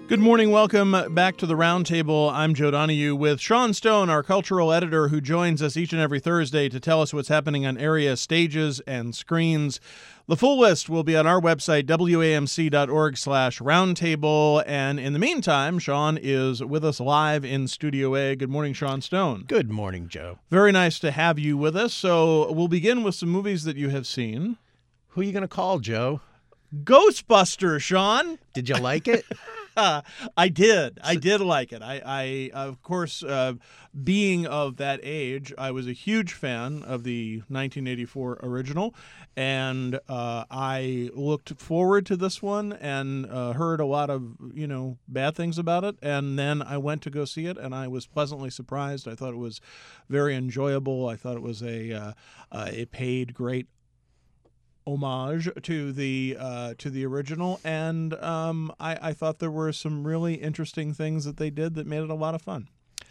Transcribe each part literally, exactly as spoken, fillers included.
Good morning. Welcome back to the Roundtable. I'm Joe Donahue with Sean Stone, our cultural editor, who joins us each and every Thursday to tell us what's happening on area stages and screens. The full list will be on our website, W A M C dot org slash roundtable. And in the meantime, Sean is with us live in Studio A. Good morning, Sean Stone. Good morning, Joe. Very nice to have you with us. So we'll begin with some movies that you have seen. Who are you going to call, Joe? Ghostbusters, Sean. Did you like it? Uh, I did. I did like it. I, I of course, uh, being of that age, I was a huge fan of the nineteen eighty-four original, and uh, I looked forward to this one and uh, heard a lot of, you know, bad things about it, and then I went to go see it, and I was pleasantly surprised. I thought it was very enjoyable. I thought it was a uh, uh, it paid great homage to the uh, to the original, and um, I, I thought there were some really interesting things that they did that made it a lot of fun.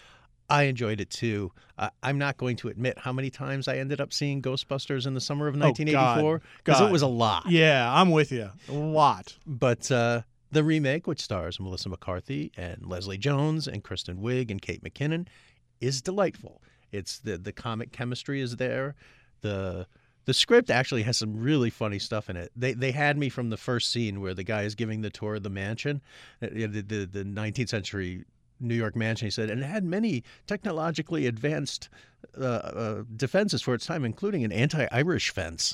I enjoyed it too. Uh, I'm not going to admit how many times I ended up seeing Ghostbusters in the summer of nineteen eighty-four, because oh, it was a lot. Yeah, I'm with you. A lot. But uh, the remake, which stars Melissa McCarthy and Leslie Jones and Kristen Wiig and Kate McKinnon, is delightful. It's the the comic chemistry is there. The The script actually has some really funny stuff in it. They they had me from the first scene where the guy is giving the tour of the mansion, the, the, the nineteenth century New York mansion, he said, and it had many technologically advanced uh, uh, defenses for its time, including an anti-Irish fence.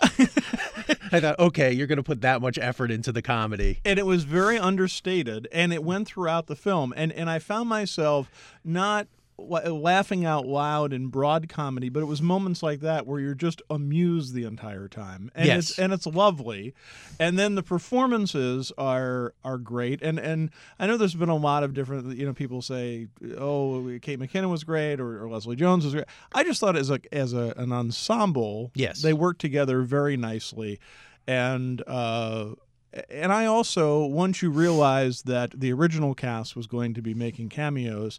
I thought, okay, you're going to put that much effort into the comedy. And it was very understated, and it went throughout the film. And, and I found myself not laughing out loud in broad comedy, but it was moments like that where you're just amused the entire time, and yes. it's and it's lovely. And then the performances are are great, and and I know there's been a lot of different, you know, people say, oh, Kate McKinnon was great, or, or Leslie Jones was great. I just thought as a as a, an ensemble, yes, they worked together very nicely, and. uh And I also, once you realize that the original cast was going to be making cameos,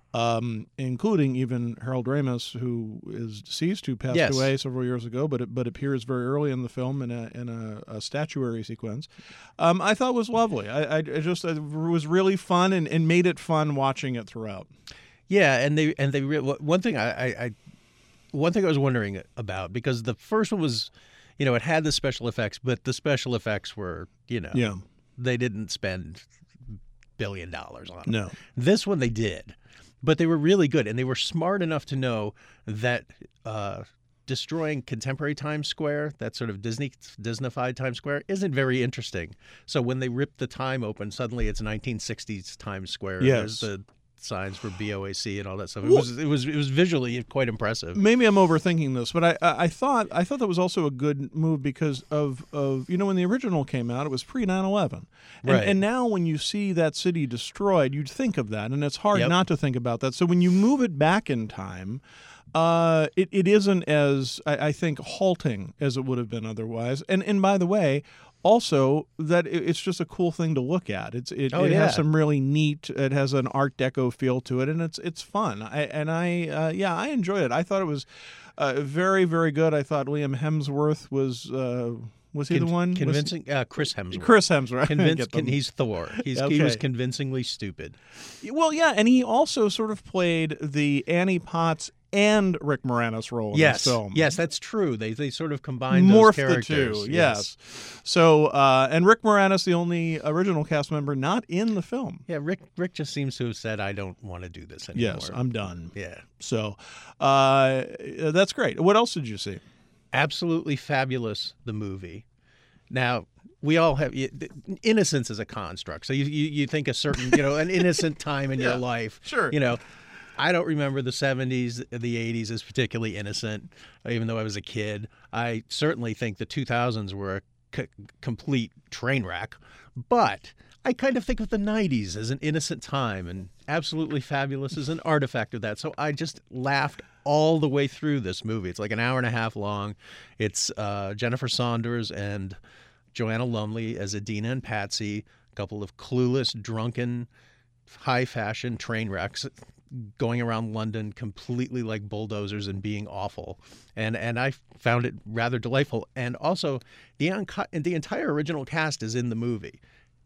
um, including even Harold Ramis, who is deceased, who passed yes. away several years ago, but but appears very early in the film in a in a, a statuary sequence, um, I thought was lovely. I, I just it was really fun and, and made it fun watching it throughout. Yeah, and they and they one thing I, I, I one thing I was wondering about, because the first one was, you know, it had the special effects, but the special effects were, you know, yeah. they didn't spend billion dollars on it. No. This one they did, but they were really good, and they were smart enough to know that uh, destroying contemporary Times Square, that sort of Disney Disneyfied Times Square, isn't very interesting. So when they ripped the time open, suddenly it's nineteen sixties Times Square. Yes. There's the signs for B O A C and all that stuff. It was it was it was visually quite impressive. Maybe I'm overthinking this, but I, I I thought I thought that was also a good move because of, of you know, when the original came out, it was pre nine eleven. And, right. and now when you see that city destroyed, you'd think of that, and it's hard yep. not to think about that. So when you move it back in time, uh, it, it isn't as, I, I think, halting as it would have been otherwise. And and by the way, also, that it's just a cool thing to look at. It's it, oh, it yeah. has some really neat. It has an Art Deco feel to it, and it's it's fun. I, and I uh, yeah, I enjoyed it. I thought it was uh, very very good. I thought Liam Hemsworth was uh, was he Con- the one convincing? Uh, Chris Hemsworth. Chris Hemsworth. Convinc- con- he's Thor. He's, okay. He was convincingly stupid. Well, yeah, and he also sort of played the Annie Potts and Rick Moranis role in yes. this film. Yes, that's true. They they sort of combined Morph those characters. the two, yes. yes. So, uh, and Rick Moranis, the only original cast member not in the film. Yeah, Rick Rick just seems to have said, I don't want to do this anymore. Yes, I'm done. Yeah. So, uh, that's great. What else did you see? Absolutely fabulous, the movie. Now, we all have innocence is a construct. So you, you you think a certain, you know, an innocent time in yeah, your life. Sure. You know, I don't remember the seventies, the eighties as particularly innocent, even though I was a kid. I certainly think the two thousands were a c- complete train wreck. But I kind of think of the nineties as an innocent time, and Absolutely Fabulous is an artifact of that. So I just laughed all the way through this movie. It's like an hour and a half long. It's uh, Jennifer Saunders and Joanna Lumley as Adina and Patsy, a couple of clueless, drunken, high-fashion train wrecks going around London completely like bulldozers and being awful. And and I found it rather delightful. And also, the unco- the entire original cast is in the movie.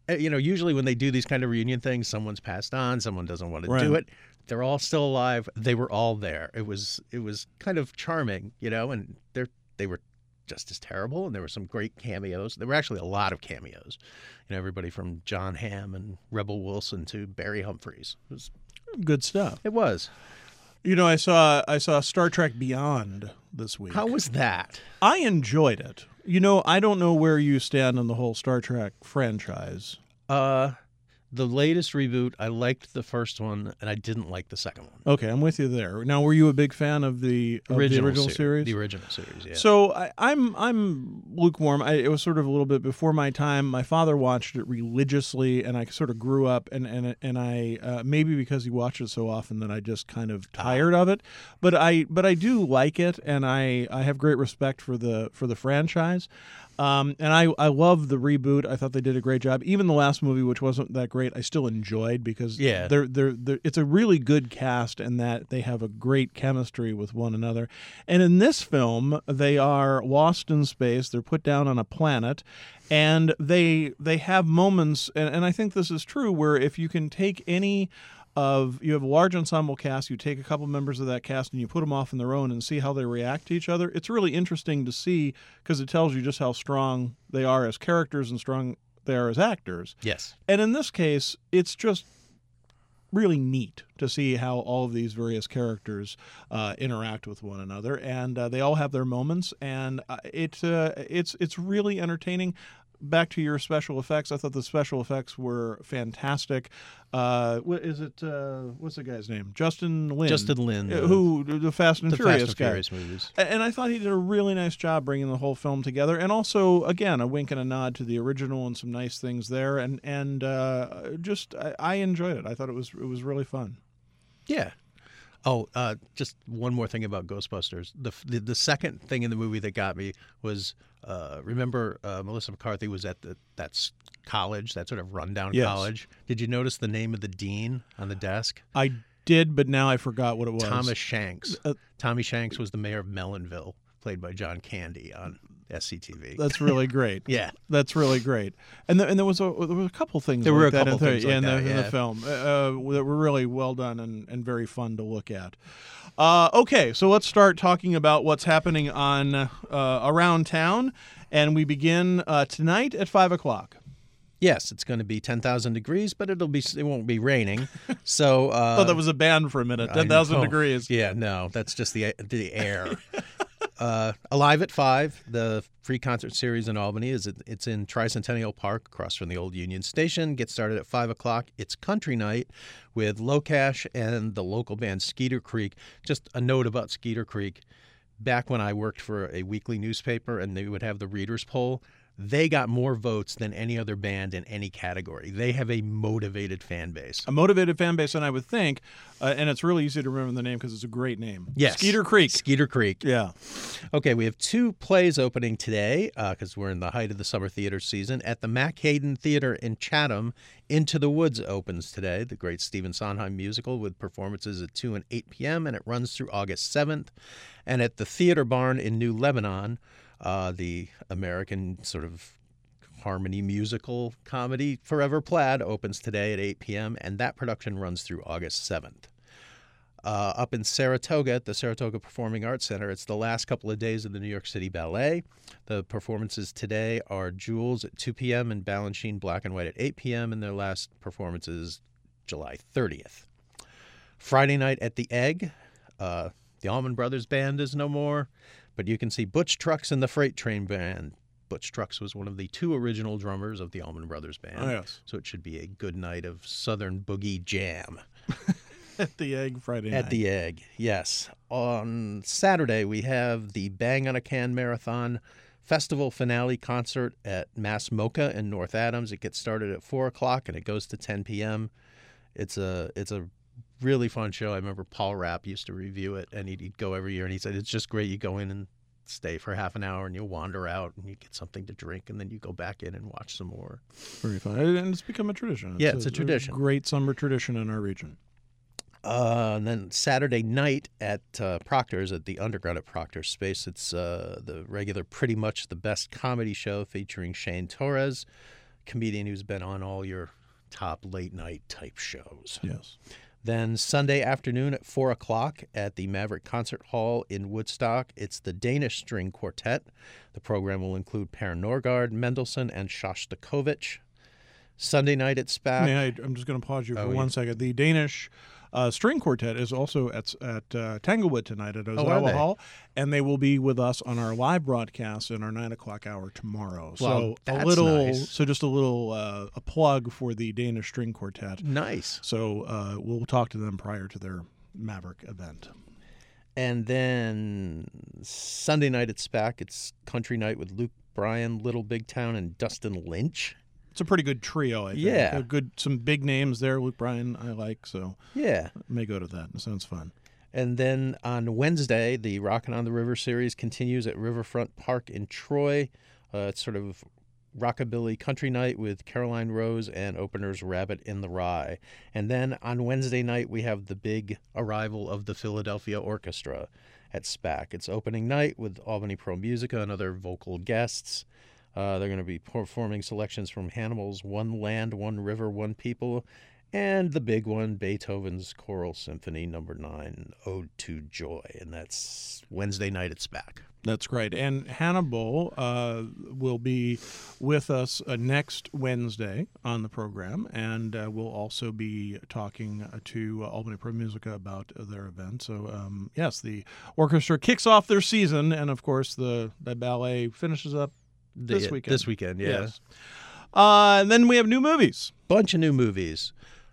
uh, you know, usually when they do these kind of reunion things, someone's passed on, someone doesn't want to Right. do it. They're all still alive. They were all there. It was it was kind of charming, you know, and they're they were just as terrible, and there were some great cameos. There were actually a lot of cameos. You know, everybody from John Hamm and Rebel Wilson to Barry Humphries. It was. Good stuff. It was. You know, I saw I saw Star Trek Beyond this week. How was that? I enjoyed it. You know, I don't know where you stand on the whole Star Trek franchise. Uh, the latest reboot, I liked the first one, and I didn't like the second one. Okay, I'm with you there. Now, were you a big fan of the of Original, the original ser- series? The original series, yeah. So I, I'm I'm lukewarm. I, it was sort of a little bit before my time. My father watched it religiously, and I sort of grew up. And and and I uh, maybe because he watched it so often that I just kind of tired of it. But I but I do like it, and I, I have great respect for the for the franchise. Um, and I, I love the reboot. I thought they did a great job. Even the last movie, which wasn't that great, I still enjoyed because Yeah. they're, they're, they're, it's a really good cast and that they have a great chemistry with one another. And in this film, they are lost in space. They're put down on a planet, and they they have moments, and, and I think this is true, where if you can take any of you have a large ensemble cast, you take a couple members of that cast and you put them off on their own and see how they react to each other. It's really interesting to see because it tells you just how strong they are as characters and strong they are as actors. Yes. And in this case, it's just really neat to see how all of these various characters uh, interact with one another, and uh, they all have their moments, and uh, it uh, it's it's really entertaining. Back to your special effects, I thought the special effects were fantastic. Uh, what is it? Uh, what's the guy's name? Justin Lin. Justin Lin, uh, the- who the Fast and The Furious Fast and guy. Furious movies. A- And I thought he did a really nice job bringing the whole film together, and also, again, a wink and a nod to the original and some nice things there, and and uh, just I, I enjoyed it. I thought it was it was really fun. Yeah. Oh, uh, just one more thing about Ghostbusters. The, the the second thing in the movie that got me was uh, remember uh, Melissa McCarthy was at the that's college, that sort of rundown Yes. college. Did you notice the name of the dean on the desk? I did, but now I forgot what it was. Thomas Shanks. Uh, Tommy Shanks was the mayor of Mellonville, played by John Candy on S C T V. That's really great. Yeah. That's really great. And the, and there was a there was a couple things There like were a that couple in, the, things like in, that, the, in the yeah. film uh, uh, that were really well done and, and very fun to look at. Uh, okay, so let's start talking about what's happening on uh, around town, and we begin uh, tonight at five o'clock. Yes, it's going to be ten thousand degrees, but it'll be it won't be raining. So uh, I thought that was a band for a minute. I Ten thousand know. degrees. Yeah, no, that's just the the air. uh, Alive at Five, the free concert series in Albany, is it's in Tricentennial Park, across from the old Union Station. Gets started at five o'clock. It's country night with Locash and the local band Skeeter Creek. Just a note about Skeeter Creek: back when I worked for a weekly newspaper, and they would have the readers' poll. They got more votes than any other band in any category. They have a motivated fan base. A motivated fan base, and I would think, uh, and it's really easy to remember the name because it's a great name. Yes. Skeeter Creek. Skeeter Creek. Yeah. Okay, we have two plays opening today because we're in the height of the summer theater season. At the Mac Hayden Theater in Chatham, Into the Woods opens today, the great Stephen Sondheim musical with performances at two and eight p.m., and it runs through August seventh. And at the Theater Barn in New Lebanon, uh, the American sort of harmony musical comedy Forever Plaid opens today at eight p.m., and that production runs through August seventh. Uh, up in Saratoga at the Saratoga Performing Arts Center, it's the last couple of days of the New York City Ballet. The performances today are Jules at two p.m. and Balanchine Black and White at eight p.m., and their last performance is July thirtieth. Friday night at the Egg, uh, the Allman Brothers Band is no more, but you can see Butch Trucks and the Freight Train Band. Butch Trucks was one of the two original drummers of the Allman Brothers Band. Oh, yes. So it should be a good night of Southern Boogie Jam. At the Egg Friday night. At the Egg, yes. On Saturday, we have the Bang on a Can Marathon Festival finale concert at Mass Mocha in North Adams. It gets started at four o'clock and it goes to ten p.m. It's a it's a really fun show. I remember Paul Rapp used to review it, and he'd, he'd go every year, and he said, it's just great. You go in and stay for half an hour, and you wander out, and you get something to drink, and then you go back in and watch some more. Very fun. And it's become a tradition. Yeah, it's a tradition. great summer tradition in our region. Uh, and then Saturday night at uh, Proctor's, at the Underground at Proctor's Space, it's uh, the regular Pretty Much the Best comedy show featuring Shane Torres, comedian who's been on all your top late night type shows. Yes. Then Sunday afternoon at four o'clock at the Maverick Concert Hall in Woodstock, it's the Danish String Quartet. The program will include Per Norgard, Mendelssohn, and Shostakovich. Sunday night at SPAC. May I, I'm just going to pause you for Oh, one yeah. second. The Danish uh, String Quartet is also at at uh, Tanglewood tonight at are Ozawa they? Hall, and they will be with us on our live broadcast in our nine o'clock hour tomorrow. Well, so that's a little, nice. so just a little uh, a plug for the Danish String Quartet. Nice. So uh, we'll talk to them prior to their Maverick event. And then Sunday night at SPAC, it's Country Night with Luke Bryan, Little Big Town, and Dustin Lynch. It's a pretty good trio, I think. Yeah. A good, some big names there. Luke Bryan, I like, so Yeah. I may go to that. It sounds fun. And then on Wednesday, the Rockin' on the River series continues at Riverfront Park in Troy. Uh, it's sort of rockabilly country night with Caroline Rose and openers Rabbit in the Rye. And then on Wednesday night, we have the big arrival of the Philadelphia Orchestra at SPAC. It's opening night with Albany Pro Musica and other vocal guests. Uh, they're going to be performing selections from Hannibal's One Land, One River, One People, and the big one, Beethoven's Choral Symphony Number Nine, Ode to Joy, and that's Wednesday night at SPAC. That's great. And Hannibal uh, will be with us uh, next Wednesday on the program, and uh, we'll also be talking uh, to uh, Albany Pro Musica about uh, their event. So, um, yes, the orchestra kicks off their season, and, of course, the, the ballet finishes up this The- weekend. This weekend, yeah. Yes. Uh, and then we have new movies. Bunch of new movies.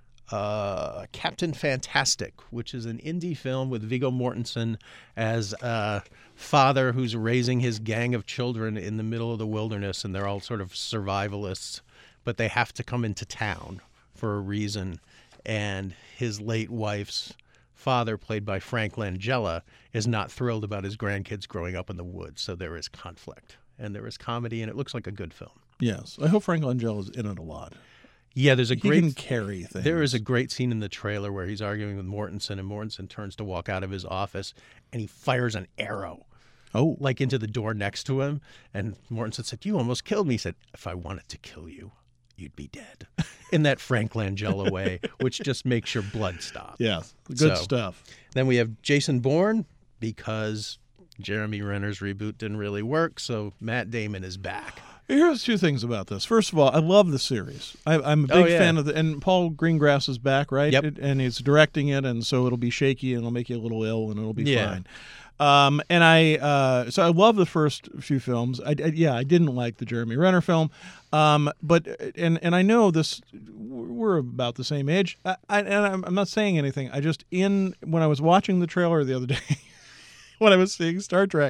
Uh, Captain Fantastic, which is an indie film with Viggo Mortensen as a father who's raising his gang of children in the middle of the wilderness, and they're all sort of survivalists, but they have to come into town for a reason. And his late wife's father, played by Frank Langella, is not thrilled about his grandkids growing up in the woods, so there is conflict. And there is comedy, and it looks like a good film. Yes. I hope Frank Langella is in it a lot. Yeah, there's a He great can carry things. There is a great scene in the trailer where he's arguing with Mortensen, and Mortensen turns to walk out of his office, and he fires an arrow, Oh. like into the door next to him. And Mortensen said, "You almost killed me." He said, "If I wanted to kill you, you'd be dead." In that Frank Langella way, which just makes your blood stop. Yes. Good So- stuff. Then we have Jason Bourne, because Jeremy Renner's reboot didn't really work, so Matt Damon is back. Here's two things about this. First of all, I love the series. I, I'm a big Oh, yeah. fan of the, and Paul Greengrass is back, right? Yep. It- and he's directing it, and so it'll be shaky, and it'll make you a little ill, and it'll be Yeah. fine. Um, and I, uh, so I love the first few films. I, I, yeah, I didn't like the Jeremy Renner film, um, but and and I know this. We're about the same age, I, I, and I'm, I'm not saying anything. I just in when I was watching the trailer the other day, when I was seeing Star Trek,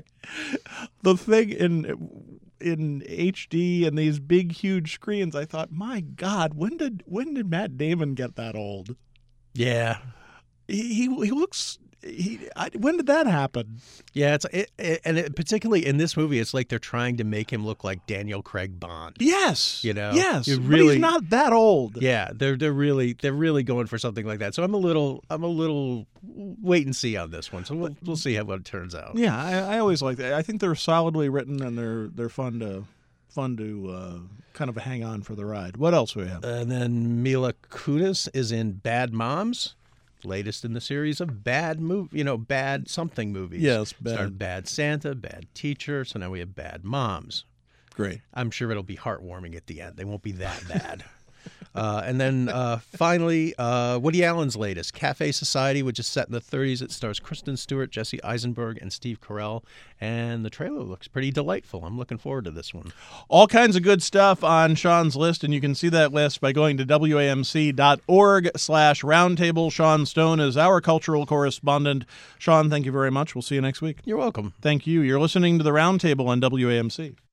the thing in in H D and these big huge screens, I thought, my God, when did when did Matt Damon get that old? Yeah. He he, he looks. He, I, when did that happen? Yeah, it's it, it, and it, particularly in this movie, it's like they're trying to make him look like Daniel Craig Bond. Yes, You know, yes, you but really- he's not that old. Yeah, they're they're really they're really going for something like that. So I'm a little I'm a little wait and see on this one. So we'll we'll see how what it turns out. Yeah, I, I always like that. I think they're solidly written and they're they're fun to fun to uh, kind of hang on for the ride. What else do we have? And then Mila Kunis is in Bad Moms, latest in the series of bad move, you know, bad something movies. Yes, bad. Started Bad Santa, Bad Teacher. So now we have Bad Moms. Great. I'm sure it'll be heartwarming at the end. They won't be that bad. uh, and then uh, finally, uh, Woody Allen's latest, Cafe Society, which is set in the thirties. It stars Kristen Stewart, Jesse Eisenberg, and Steve Carell. And the trailer looks pretty delightful. I'm looking forward to this one. All kinds of good stuff on Sean's list, and you can see that list by going to W A M C dot org slash roundtable. Sean Stone is our cultural correspondent. Sean, thank you very much. We'll see you next week. You're welcome. Thank you. You're listening to the Roundtable on W A M C.